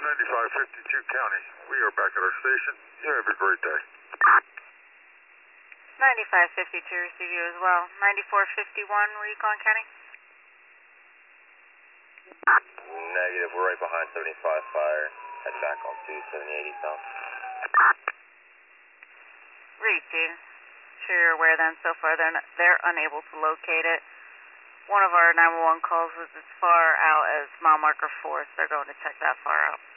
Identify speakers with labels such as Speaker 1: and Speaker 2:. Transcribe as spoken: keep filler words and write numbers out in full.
Speaker 1: ninety-five fifty-two County. We are back at our station. You have a great day.
Speaker 2: ninety-five fifty-two, receive you as well. ninety-four fifty-one, Recon County.
Speaker 3: Negative, we're right behind seventy-five fire. Heading back on two seventy eighty south.
Speaker 2: Read two. Sure you're aware then, so far they're, not, they're unable to locate it. One of our nine one one calls was as far out as mile marker four, so they're going to check that far out.